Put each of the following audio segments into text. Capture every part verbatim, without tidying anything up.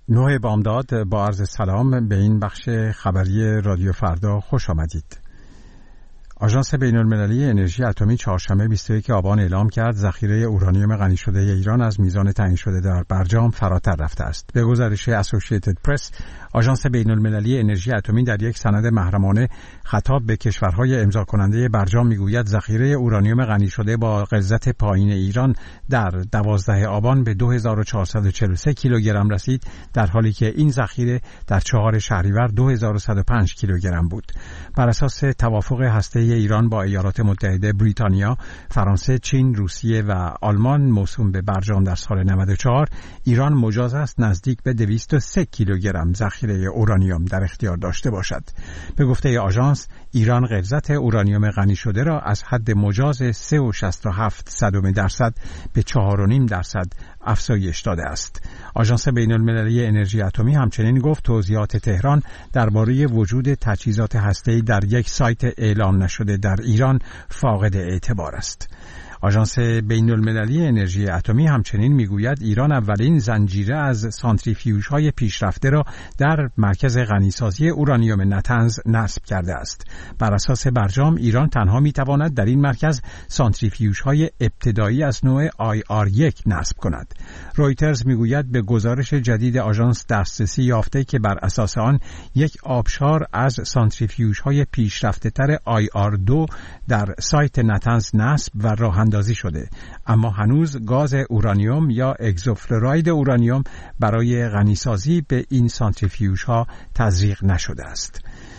نوح بامداد با عرض سلام به این بخش خبری رادیو فردا خوش آمدید. آژانس بین‌المللی انرژی اتمی چهارشنبه بیست و یک آبان اعلام کرد ذخیره اورانیوم غنی شده ایران از میزان تعیین شده در برجام فراتر رفته است. به گزارش اسوسییتد پرس، آژانس بین‌المللی انرژی اتمی در یک سند محرمانه خطاب به کشورهای امضا کننده برجام میگوید ذخیره اورانیوم غنی شده با غلظت پایین ایران در دوازده آبان به دو هزار و چهارصد و چهل و سه کیلوگرم رسید، در حالی که این ذخیره در چهار شهریور دو هزار و صد و پنج کیلوگرم بود. بر اساس توافق هسته‌ای ایران با ایالات متحده، بریتانیا، فرانسه، چین، روسیه و آلمان موسوم به برجام در سال نود و چهار، ایران مجاز است نزدیک به دویست و سه کیلوگرم ذخیره اورانیوم در اختیار داشته باشد. به گفته آژانس، ایران غلظت اورانیوم غنی شده را از حد مجاز سه و شصت و هفت صدم درصد به چهار و نیم درصد افزایش داده است. آژانس بین‌المللی انرژی اتمی همچنین گفت توضیحات تهران درباره وجود تجهیزات هسته‌ای در یک سایت اعلام نشده در ایران فاقد اعتبار است. آژانس بین‌المللی انرژی اتمی همچنین میگوید ایران اولین زنجیره از سانتریفیوژهای پیشرفته را در مرکز غنیسازی اورانیوم نتنز نصب کرده است. بر اساس برجام، ایران تنها میتواند در این مرکز سانتریفیوژهای ابتدایی از نوع آی آر یک نصب کند. رویترز میگوید به گزارش جدید آژانس دسترسی یافته که بر اساس آن یک آبشار از سانتریفیوژهای پیشرفته‌تر آی آر دو در سایت نتنز نصب و راه اندازی شده، اما هنوز گاز اورانیوم یا اگزوفلوراید اورانیوم برای غنیسازی به این سانتریفیوژها تزریق نشده است.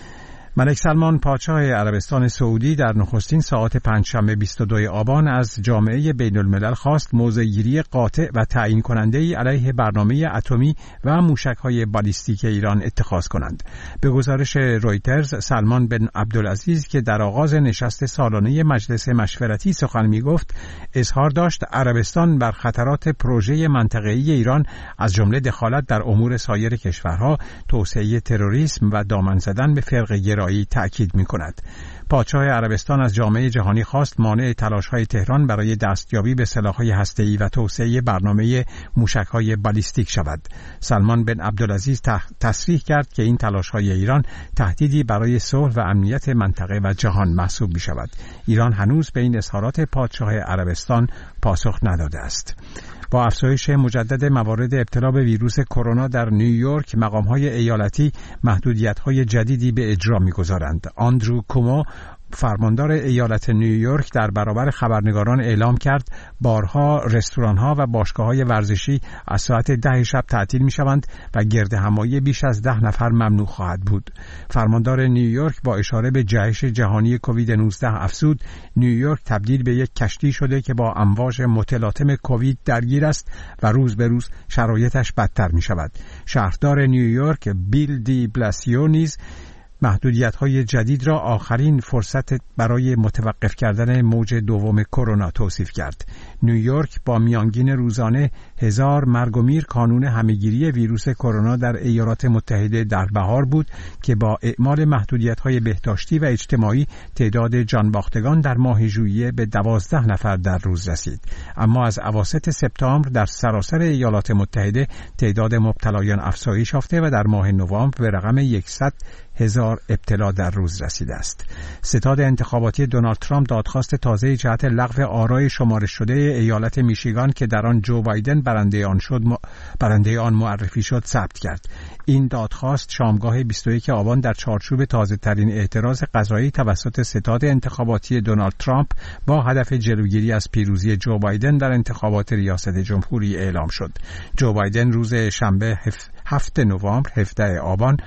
ملک سلمان پادشاه عربستان سعودی در نخستین ساعات پنجشنبه بیست و دو آبان از جامعه بین الملل خواست موضع‌گیری قاطع و تعیین کننده‌ای علیه برنامه اتمی و موشک‌های بالیستیک ایران اتخاذ کنند. به گزارش رویترز، سلمان بن عبدالعزیز که در آغاز نشست سالانه مجلس مشورتی سخن می‌گفت، اظهار داشت عربستان بر خطرات پروژه منطقه‌ای ایران از جمله دخالت در امور سایر کشورها، توسعه تروریسم و دامن زدن به فرقه‌گرایی تأکید می کند. پادشاه عربستان از جامعه جهانی خواست مانع تلاش‌های تهران برای دستیابی به سلاح‌های هسته‌ای و توسعه برنامه موشک‌های بالیستیک شود. سلمان بن عبدالعزیز تصریح کرد که این تلاش‌های ایران تهدیدی برای صلح و امنیت منطقه و جهان محسوب می‌شود. ایران هنوز به این اظهارات پادشاه عربستان پاسخ نداده است. با افزایش مجدد موارد ابتلا به ویروس کرونا در نیویورک، مقام‌های ایالتی محدودیت‌های جدیدی به اجرا می‌گذارند. آندرو کومو، فرماندار ایالت نیویورک، در برابر خبرنگاران اعلام کرد بارها، رستوران‌ها و باشگاه‌های ورزشی از ساعت ده شب تعطیل می‌شوند و گردهمایی بیش از ده نفر ممنوع خواهد بود. فرماندار نیویورک با اشاره به جهش جهانی کووید نوزده افزود نیویورک تبدیل به یک کشتی شده که با امواج متلاطم کووید درگیر است و روز به روز شرایطش بدتر می‌شود. شهردار نیویورک بیل دی بلاسیو نیز محدودیت‌های جدید را آخرین فرصت برای متوقف کردن موج دوم کرونا توصیف کرد. نیویورک با میانگین روزانه هزار مرگ و میر کانون همه‌گیری ویروس کرونا در ایالات متحده در بهار بود که با اعمال محدودیت‌های بهداشتی و اجتماعی تعداد جانباختگان در ماه ژوئیه به دوازده نفر در روز رسید. اما از اواسط سپتامبر در سراسر ایالات متحده تعداد مبتلایان افزایش یافته و در ماه نوامبر به رقم صد هزار ابتلا در روز رسیده است. ستاد انتخاباتی دونالد ترامپ دادخواست تازه جهت لغو آرای شمارش شده ایالت میشیگان که در آن جو بایدن برنده آن شد برنده آن معرفی شد ثبت کرد. این دادخواست شامگاه بیست و یک آبان در چارچوب تازه‌ترین اعتراض قضایی توسط ستاد انتخاباتی دونالد ترامپ با هدف جلوگیری از پیروزی جو بایدن در انتخابات ریاست جمهوری اعلام شد. جو بایدن روز شنبه هفتم نوامبر هفدهم آبان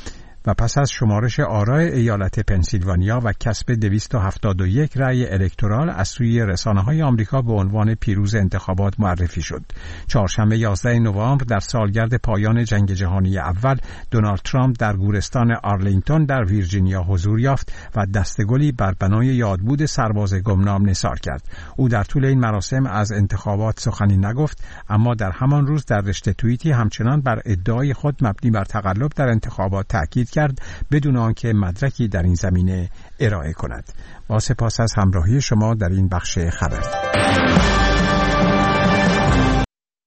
و پس از شمارش آرای ایالت پنسیلوانیا و کسب دویست و هفتاد و یک رأی الکترال از سوی رسانه‌های آمریکا به عنوان پیروز انتخابات معرفی شد. چهارشنبه یازدهم نوامبر در سالگرد پایان جنگ جهانی اول، دونالد ترامپ در گورستان آرلینگتون در ویرجینیا حضور یافت و دستگلی بر بنای یادبود سرباز گمنام نثار کرد. او در طول این مراسم از انتخابات سخنی نگفت، اما در همان روز در رشته توییتی همچنان بر ادعای خود مبنی بر تقلب در انتخابات تاکید کرد بدون آنکه مدرکی در این زمینه ارائه کند. با سپاس از همراهی شما در این بخش خبر.